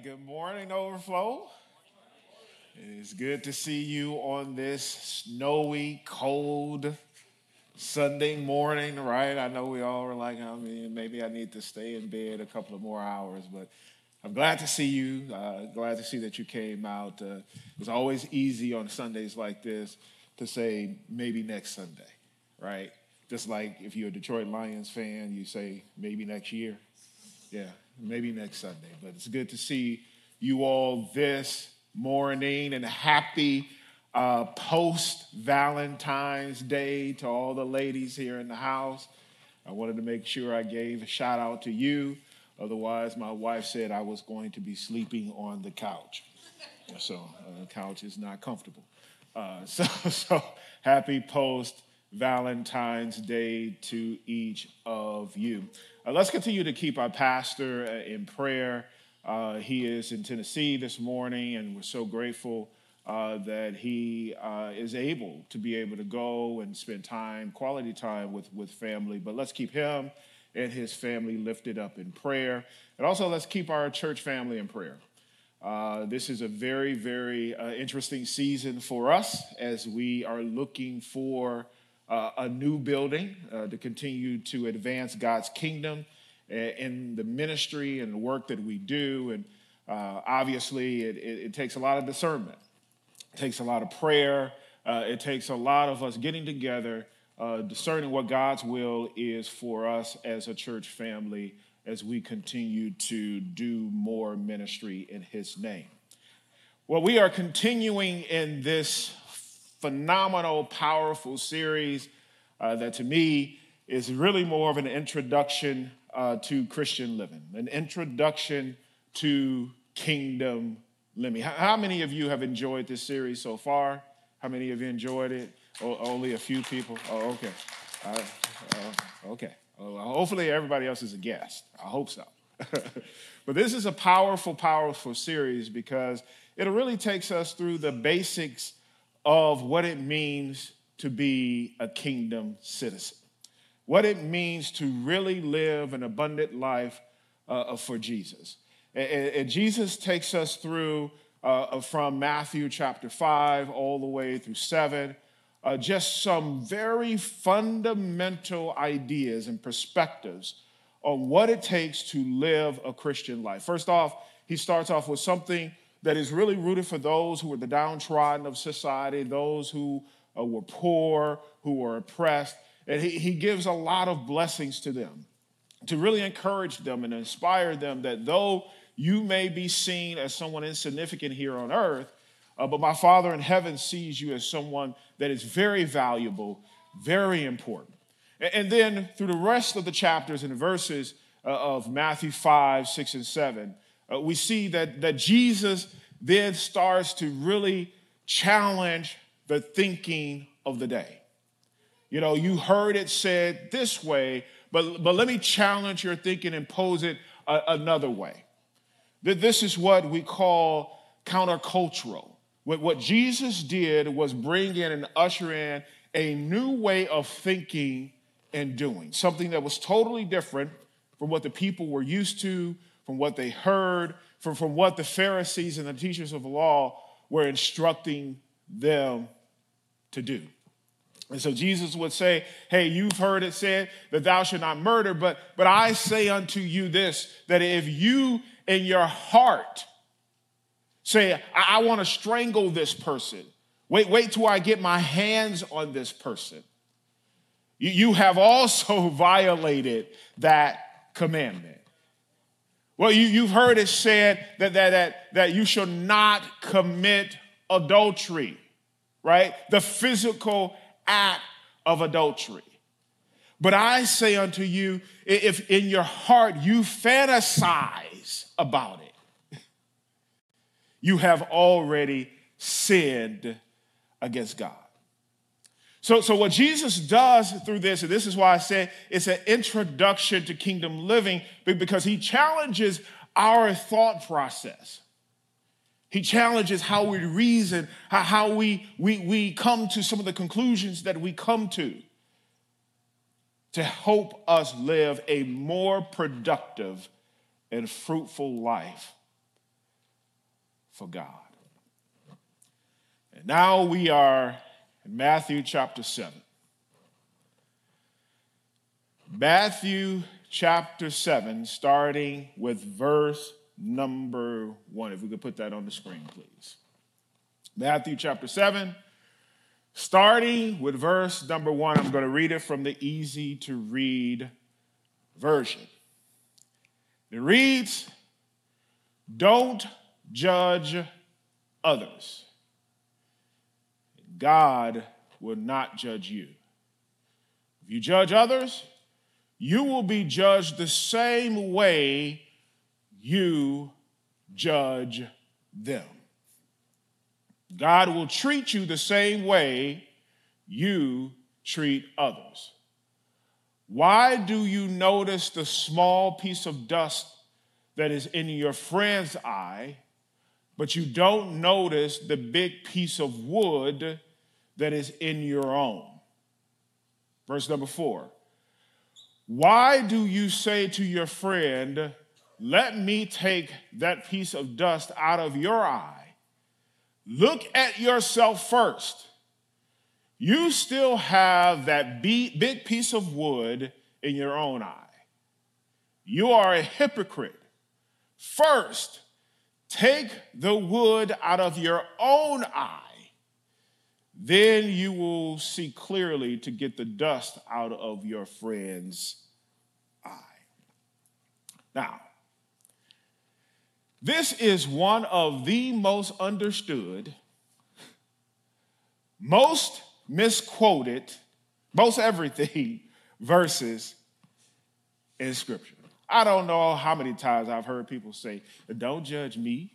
Good morning, Overflow. It's good to see you on this snowy, cold Sunday morning, right? I know we all were like, maybe I need to stay in bed a couple of more hours, but I'm glad to see you. Glad to see that you came out. It's always easy on Sundays like this to say maybe next Sunday, right? Just like if you're a Detroit Lions fan, you say maybe next year. Yeah, maybe next Sunday. But it's good to see you all this morning, and happy post-Valentine's Day to all the ladies here in the house. I wanted to make sure I gave a shout out to you. Otherwise, my wife said I was going to be sleeping on the couch. So the couch is not comfortable. So happy post-Valentine's Day to each of you. Let's continue to keep our pastor in prayer. He is in Tennessee this morning, and we're so grateful that he is able to go and spend quality time with family. But let's keep him and his family lifted up in prayer. And also let's keep our church family in prayer. This is a very, very interesting season for us as we are looking for a new building to continue to advance God's kingdom in the ministry and the work that we do. And obviously, it takes a lot of discernment. It takes a lot of prayer. It takes a lot of us getting together, discerning what God's will is for us as a church family as we continue to do more ministry in His name. Well, we are continuing in this phenomenal, powerful series that to me is really more of an introduction to Christian living, an introduction to kingdom living. How many of you have enjoyed this series so far? How many of you enjoyed it? Only a few people? Oh, okay. Okay. Hopefully everybody else is a guest. I hope so. But this is a powerful, powerful series because it really takes us through the basics of what it means to be a kingdom citizen, what it means to really live an abundant life for Jesus. And Jesus takes us through from Matthew chapter 5 all the way through 7, just some very fundamental ideas and perspectives on what it takes to live a Christian life. First off, he starts off with something that is really rooted for those who are the downtrodden of society, those who were poor, who were oppressed. And he gives a lot of blessings to them to really encourage them and inspire them that though you may be seen as someone insignificant here on earth, but my Father in heaven sees you as someone that is very valuable, very important. And then through the rest of the chapters and the verses of Matthew 5, 6, and 7, we see that Jesus then starts to really challenge the thinking of the day. You know, you heard it said this way, but let me challenge your thinking and pose it another way. This is what we call countercultural. What Jesus did was bring in and usher in a new way of thinking and doing, something that was totally different from what the people were used to, from what they heard, from what the Pharisees and the teachers of the law were instructing them to do. And so Jesus would say, hey, you've heard it said that thou shalt not murder, but I say unto you this, that if you in your heart say, I want to strangle this person, wait till I get my hands on this person, you have also violated that commandment. Well, you've heard it said that you shall not commit adultery, right? The physical act of adultery. But I say unto you, if in your heart you fantasize about it, you have already sinned against God. So what Jesus does through this, and this is why I said it's an introduction to kingdom living, because he challenges our thought process. He challenges how we reason, how we come to some of the conclusions that we come to help us live a more productive and fruitful life for God. And now we are in Matthew chapter 7. Matthew chapter 7, starting with verse number 1. If we could put that on the screen, please. Matthew chapter 7, starting with verse number 1. I'm going to read it from the easy to read version. It reads, "Don't judge others. God will not judge you. If you judge others, you will be judged the same way you judge them. God will treat you the same way you treat others. Why do you notice the small piece of dust that is in your friend's eye, but you don't notice the big piece of wood that is in your own?" Verse number 4. "Why do you say to your friend, 'Let me take that piece of dust out of your eye'? Look at yourself first. You still have that big piece of wood in your own eye. You are a hypocrite. First, take the wood out of your own eye. Then you will see clearly to get the dust out of your friend's eye." Now, this is one of the most understood, most misquoted, most everything verses in Scripture. I don't know how many times I've heard people say, "Don't judge me.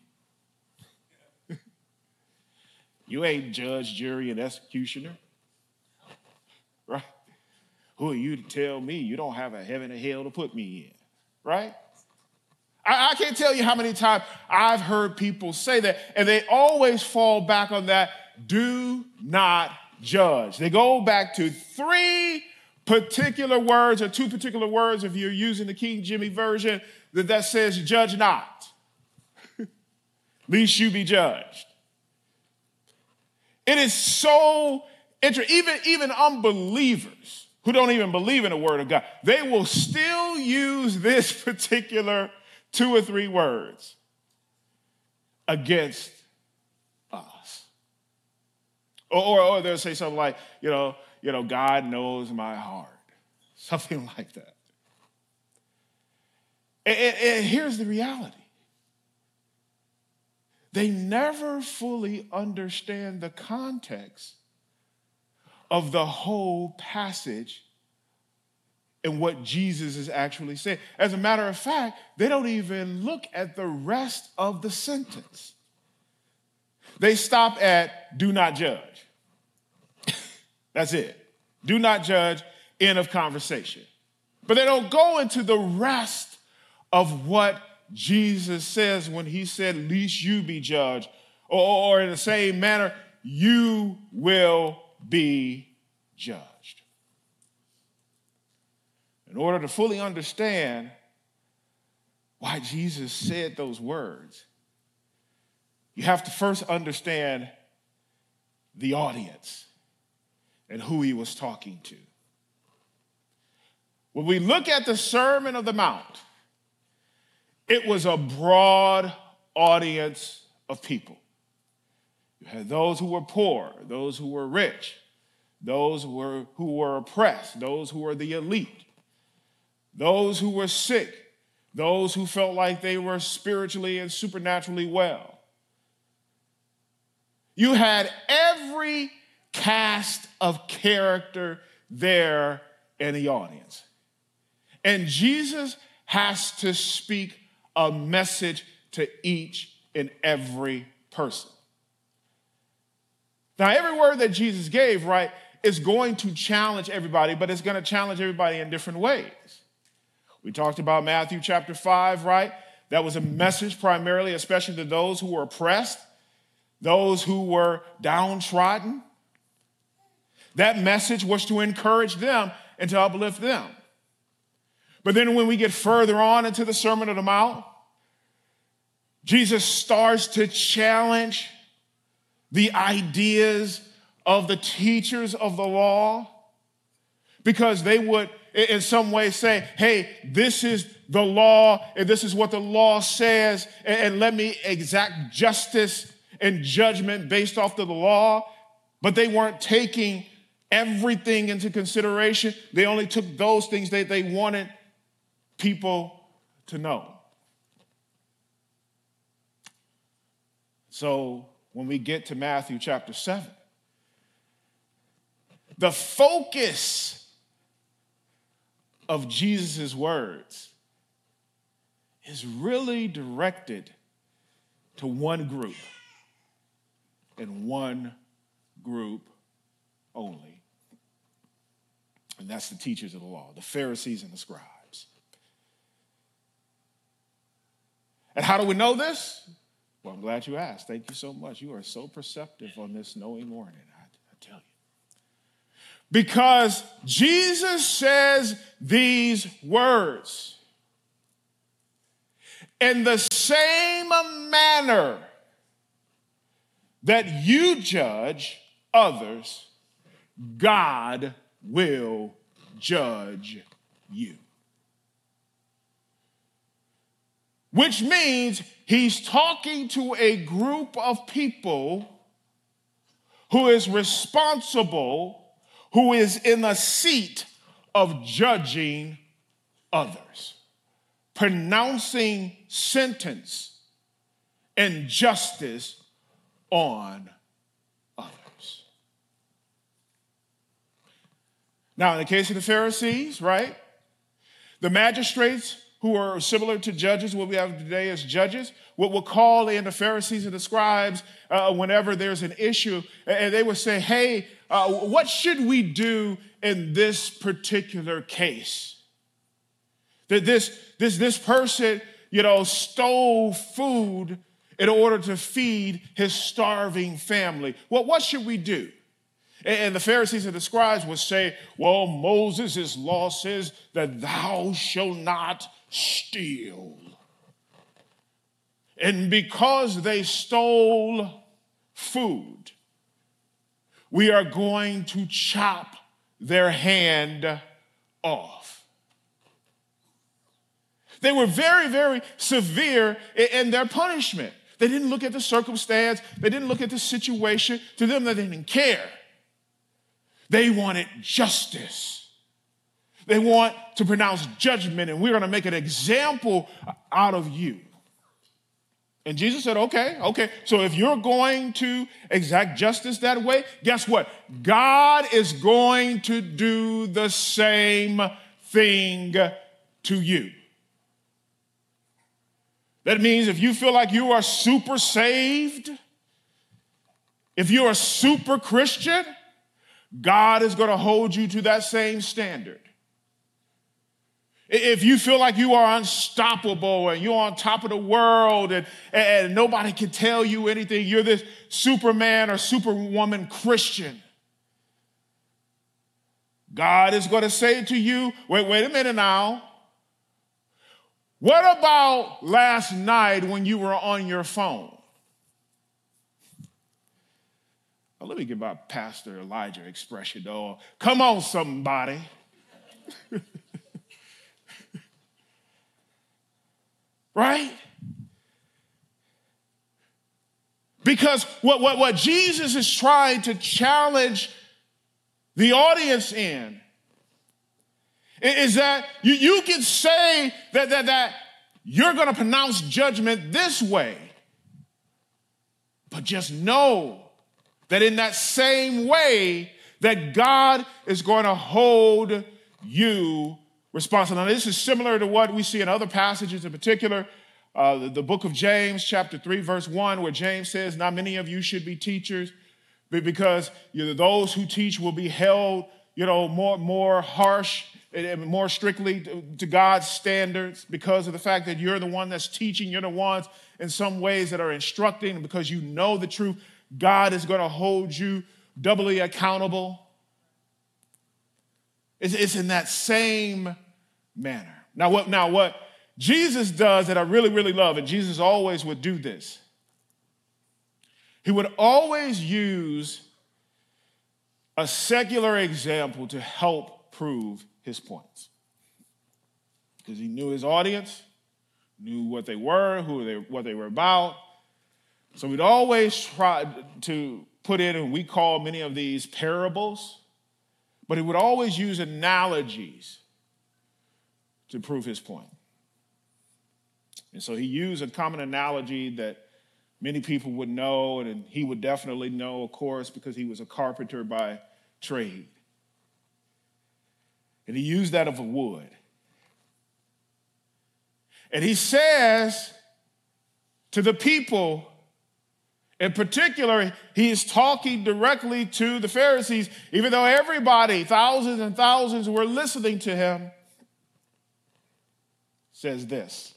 You ain't judge, jury, and executioner." Right? Who are you to tell me you don't have a heaven or hell to put me in? Right? I can't tell you how many times I've heard people say that, and they always fall back on that, "do not judge." They go back to 3 particular words, or 2 particular words if you're using the King Jimmy version, that says "judge not, lest you be judged." It is so interesting. Even unbelievers who don't even believe in the word of God, they will still use this particular 2 or 3 words against us. Or they'll say something like, "God knows my heart." Something like that. And here's the reality. They never fully understand the context of the whole passage and what Jesus is actually saying. As a matter of fact, they don't even look at the rest of the sentence. They stop at "do not judge." That's it. Do not judge, end of conversation. But they don't go into the rest of what Jesus says when he said, "Lest you be judged," or in the same manner, "you will be judged." In order to fully understand why Jesus said those words, you have to first understand the audience and who he was talking to. When we look at the Sermon on the Mount, it was a broad audience of people. You had those who were poor, those who were rich, those who were oppressed, those who were the elite, those who were sick, those who felt like they were spiritually and supernaturally well. You had every cast of character there in the audience. And Jesus has to speak a message to each and every person. Now, every word that Jesus gave, right, is going to challenge everybody, but it's going to challenge everybody in different ways. We talked about Matthew chapter 5, right? That was a message primarily, especially to those who were oppressed, those who were downtrodden. That message was to encourage them and to uplift them. But then when we get further on into the Sermon on the Mount, Jesus starts to challenge the ideas of the teachers of the law, because they would in some way say, hey, this is the law, and this is what the law says, and let me exact justice and judgment based off of the law. But they weren't taking everything into consideration. They only took those things that they wanted people to know. So when we get to Matthew chapter 7, the focus of Jesus' words is really directed to one group, and one group only. And that's the teachers of the law, the Pharisees and the scribes. And how do we know this? Well, I'm glad you asked. Thank you so much. You are so perceptive on this snowy morning, I tell you. Because Jesus says these words, in the same manner that you judge others, God will judge you. Which means he's talking to a group of people who is responsible, who is in a seat of judging others, pronouncing sentence and justice on others. Now, in the case of the Pharisees, right, the magistrates who are similar to judges, what we have today as judges, what we'll call in the Pharisees and the scribes whenever there's an issue, and they would say, hey, what should we do in this particular case? That this person, stole food in order to feed his starving family. Well, what should we do? And the Pharisees and the scribes would say, well, Moses' law says that thou shalt not steal. And because they stole food, we are going to chop their hand off. They were very, very severe in their punishment. They didn't look at the circumstance. They didn't look at the situation. To them, they didn't care. They wanted justice. They want to pronounce judgment, and we're going to make an example out of you. And Jesus said, okay. So if you're going to exact justice that way, guess what? God is going to do the same thing to you. That means if you feel like you are super saved, if you're a super Christian, God is going to hold you to that same standard. If you feel like you are unstoppable and you're on top of the world and nobody can tell you anything, you're this Superman or Superwoman Christian, God is going to say to you, wait a minute now. What about last night when you were on your phone? Well, let me give my Pastor Elijah expression, though. Come on, somebody. Right? Because what Jesus is trying to challenge the audience in is that you can say that you're going to pronounce judgment this way, but just know that in that same way that God is going to hold you responsible. Now, this is similar to what we see in other passages, in particular, the book of James, chapter 3, verse 1, where James says, not many of you should be teachers, because those who teach will be held, more harsh and more strictly to God's standards because of the fact that you're the one that's teaching. You're the ones in some ways that are instructing, because you know the truth. God is going to hold you doubly accountable. It's in that same manner. Now what Jesus does that I really, really love, and Jesus always would do this. He would always use a secular example to help prove his points. Because he knew his audience, knew what they were, what they were about. So we'd always try to put in, and we call many of these parables, but he would always use analogies to prove his point. And so he used a common analogy that many people would know, and he would definitely know, of course, because he was a carpenter by trade. And he used that of a wood. And he says to the people, in particular, he is talking directly to the Pharisees, even though everybody, thousands and thousands, were listening to him, says this.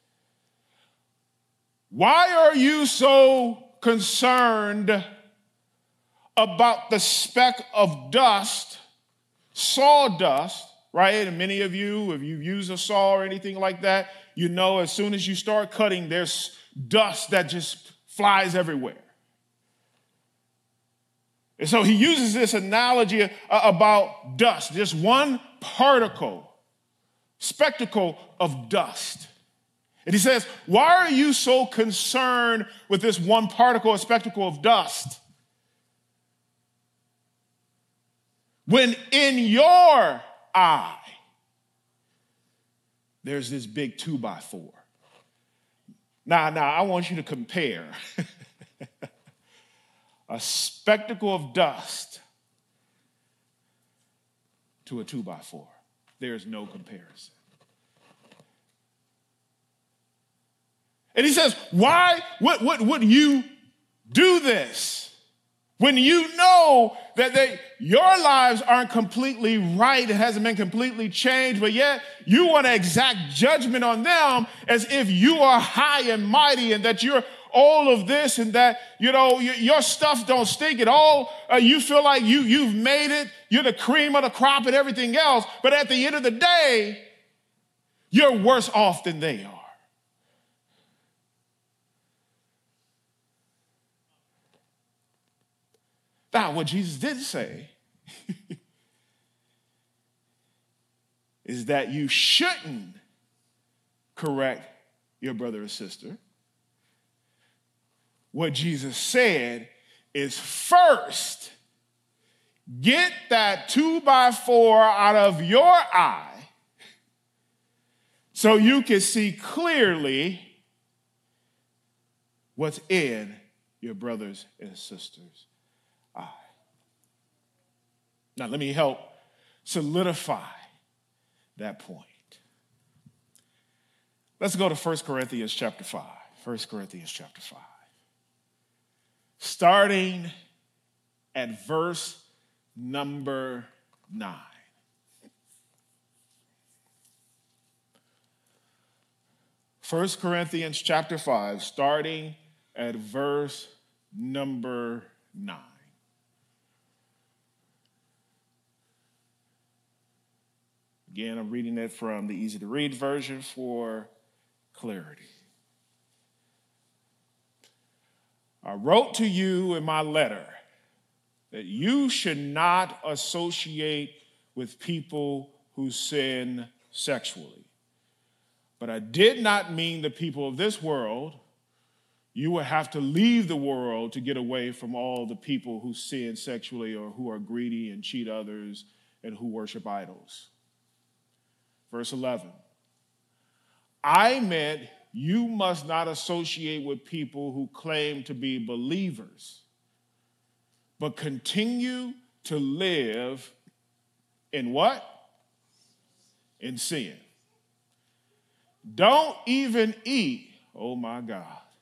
Why are you so concerned about the speck of dust, sawdust, right? And many of you, if you've used a saw or anything like that, you know as soon as you start cutting, there's dust that just flies everywhere. And so he uses this analogy about dust, just one particle, spectacle of dust. And he says, why are you so concerned with this one particle, a spectacle of dust? When in your eye, there's this big 2x4. Now, I want you to compare a spectacle of dust to a 2x4. There's no comparison. And he says, why would you do this when you know that your lives aren't completely right, it hasn't been completely changed, but yet you want to exact judgment on them as if you are high and mighty and that you're all of this and that, your stuff don't stink at all. You feel like you've made it. You're the cream of the crop and everything else. But at the end of the day, you're worse off than they are. Now, what Jesus did say is that you shouldn't correct your brother or sister. What Jesus said is first, get that 2x4 out of your eye so you can see clearly what's in your brothers and sisters' eye. Now, let me help solidify that point. Let's go to 1 Corinthians chapter 5. 1 Corinthians chapter 5. Starting at verse number 9. First Corinthians chapter 5, starting at verse number 9. Again, I'm reading it from the easy-to-read version for clarity. I wrote to you in my letter that you should not associate with people who sin sexually. But I did not mean the people of this world. You will have to leave the world to get away from all the people who sin sexually or who are greedy and cheat others and who worship idols. Verse 11, I meant you must not associate with people who claim to be believers, but continue to live in what? In sin. Don't even eat, oh my God,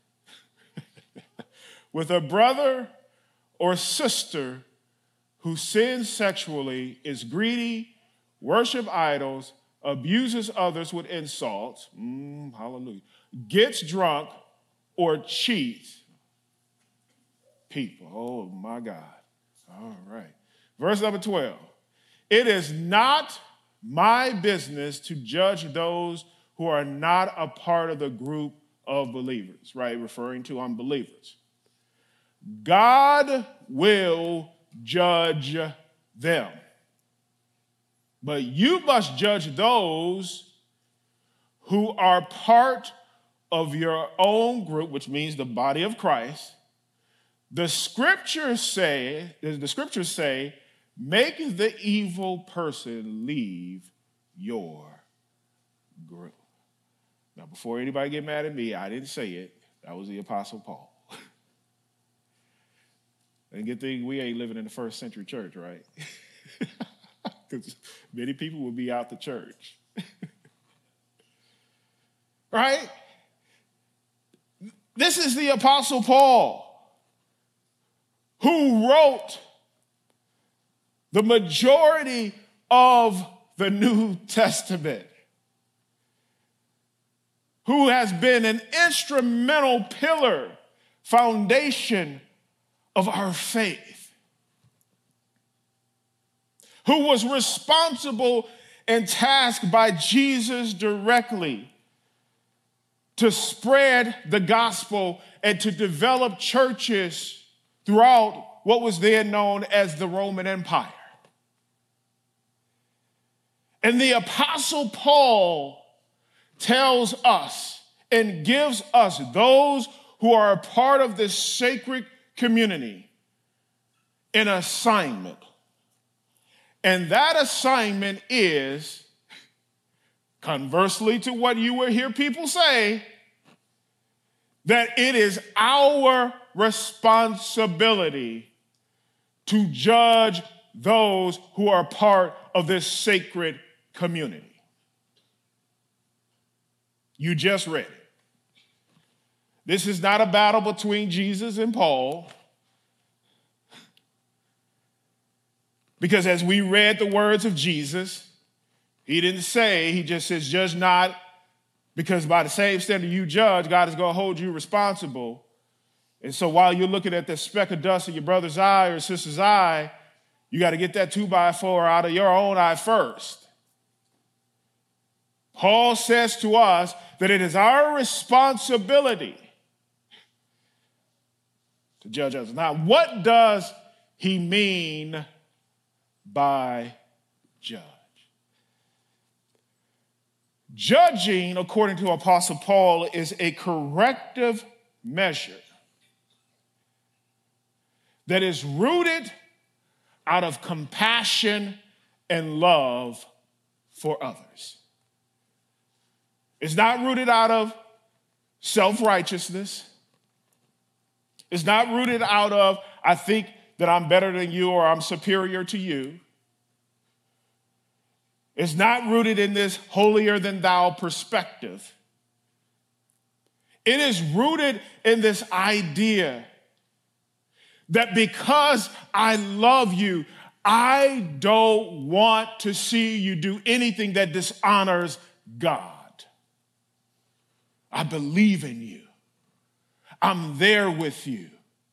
with a brother or sister who sins sexually, is greedy, worship idols, abuses others with insults, hallelujah, gets drunk or cheats people. Oh my God. All right. Verse number 12. It is not my business to judge those who are not a part of the group of believers, right? Referring to unbelievers. God will judge them. But you must judge those who are part of your own group, which means the body of Christ. The scriptures say, make the evil person leave your group. Now, before anybody get mad at me, I didn't say it. That was the Apostle Paul. And good thing we ain't living in the first century church, right? Because many people would be out the church. Right? This is the Apostle Paul who wrote the majority of the New Testament, who has been an instrumental pillar, foundation of our faith, who was responsible and tasked by Jesus directly to spread the gospel and to develop churches throughout what was then known as the Roman Empire. And the Apostle Paul tells us and gives us, those who are a part of this sacred community, an assignment. And that assignment is, conversely to what you will hear people say, that it is our responsibility to judge those who are part of this sacred community. You just read it. This is not a battle between Jesus and Paul. Because as we read the words of Jesus, he didn't say, he just says, judge not, because by the same standard you judge, God is going to hold you responsible. And so while you're looking at that speck of dust in your brother's eye or sister's eye, you got to get that 2x4 out of your own eye first. Paul says to us that it is our responsibility to judge others. Now, what does he mean by judge? Judging, according to Apostle Paul, is a corrective measure that is rooted out of compassion and love for others. It's not rooted out of self-righteousness. It's not rooted out of, I think that I'm better than you or I'm superior to you. It's not rooted in this holier than thou perspective. It is rooted in this idea that because I love you, I don't want to see you do anything that dishonors God. I believe in you. I'm there with you.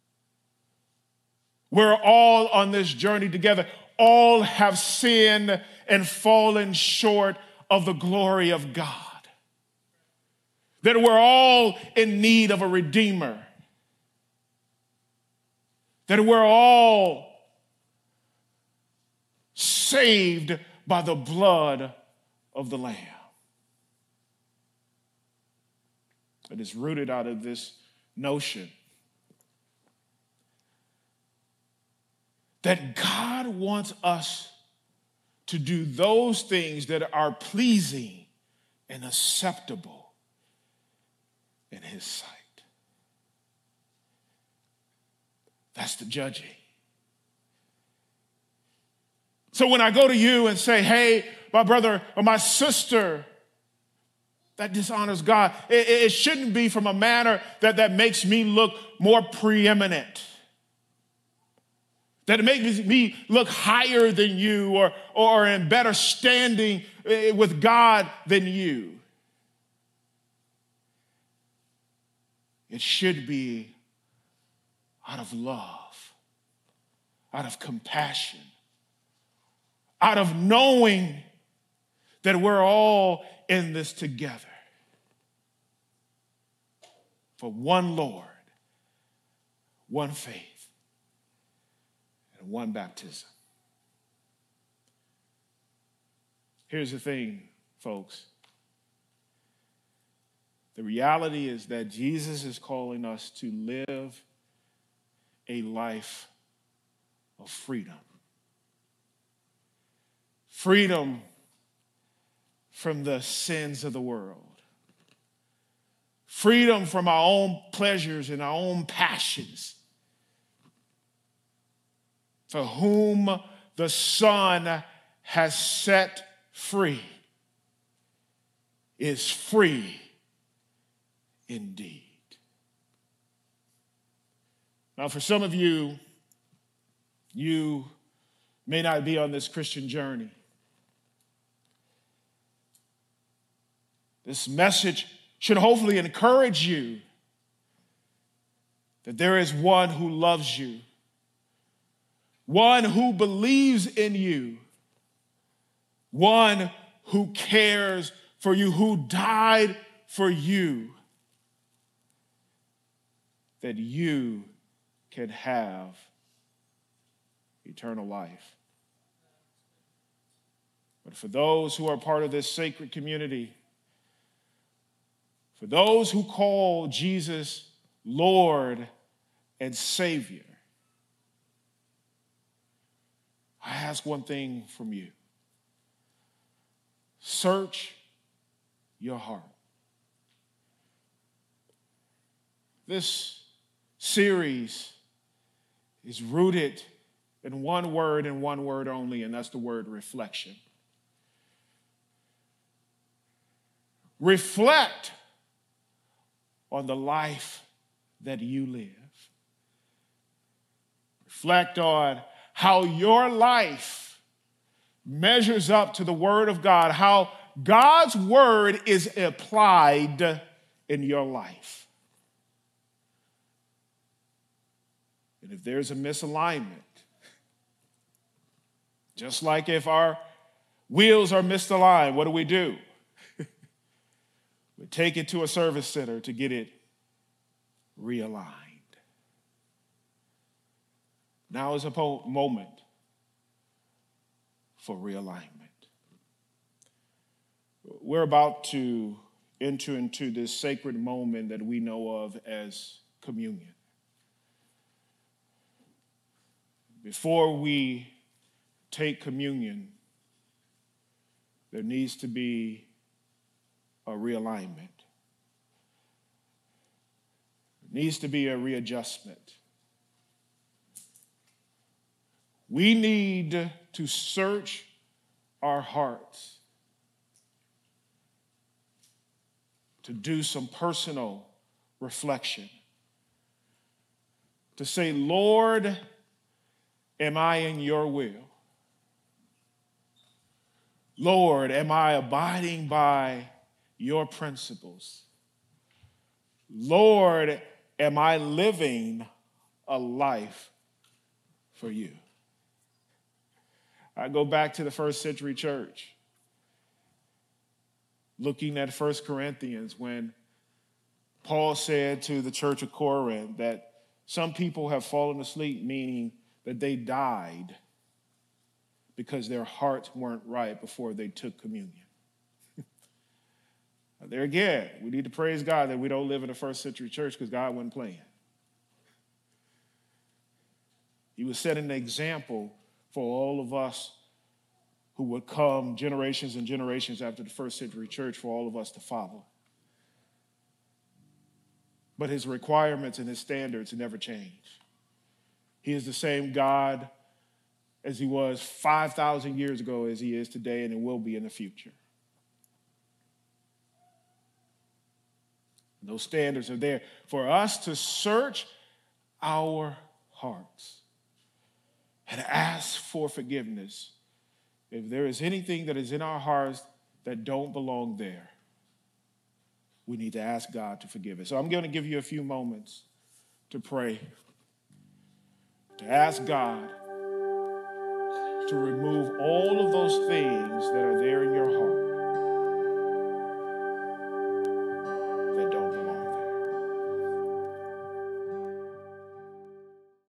We're all on this journey together. All have sinned and fallen short of the glory of God. That we're all in need of a redeemer. That we're all saved by the blood of the Lamb. It is rooted out of this notion that God wants us to do those things that are pleasing and acceptable in his sight. That's the judging. So when I go to you and say, hey, my brother or my sister, that dishonors God, it shouldn't be from a manner that makes me look more preeminent. That it makes me look higher than you or in better standing with God than you. It should be out of love, out of compassion, out of knowing that we're all in this together. for one Lord, one faith, and one baptism. Here's the thing, folks. The reality is that Jesus is calling us to live a life of freedom. Freedom from the sins of the world. Freedom from our own pleasures and our own passions. For whom the Son has set free is free indeed. Now, for some of you, you may not be on this Christian journey. This message should hopefully encourage you that there is one who loves you, one who believes in you, one who cares for you, who died for you, that you can have eternal life. But for those who are part of this sacred community, for those who call Jesus Lord and Savior, I ask one thing from you. Search your heart. This series is rooted in one word and one word only, and that's the word reflection. Reflect on the life that you live. Reflect on how your life measures up to the Word of God, how God's Word is applied in your life. And if there's a misalignment, just like if our wheels are misaligned, what do? We take it to a service center to get it realigned. Now is a moment for realignment. We're about to enter into this sacred moment that we know of as communion. Before we take communion, there needs to be a realignment. There needs to be a readjustment. We need to search our hearts, to do some personal reflection, to say, Lord, am I in your will? Lord, am I abiding by your principles? Lord, am I living a life for you? I go back to the first century church, looking at 1 Corinthians, when Paul said to the church of Corinth that some people have fallen asleep, meaning that they died because their hearts weren't right before they took communion. There again, we need to praise God that we don't live in a first century church because God wasn't playing. He was setting an example for all of us who would come generations and generations after the first century church, for all of us to follow. But his requirements and his standards never change. He is the same God as he was 5,000 years ago as he is today, and it will be in the future. Those standards are there for us to search our hearts and ask for forgiveness. If there is anything that is in our hearts that don't belong there, we need to ask God to forgive us. So I'm going to give you a few moments to pray, to ask God to remove all of those things that are there in your heart.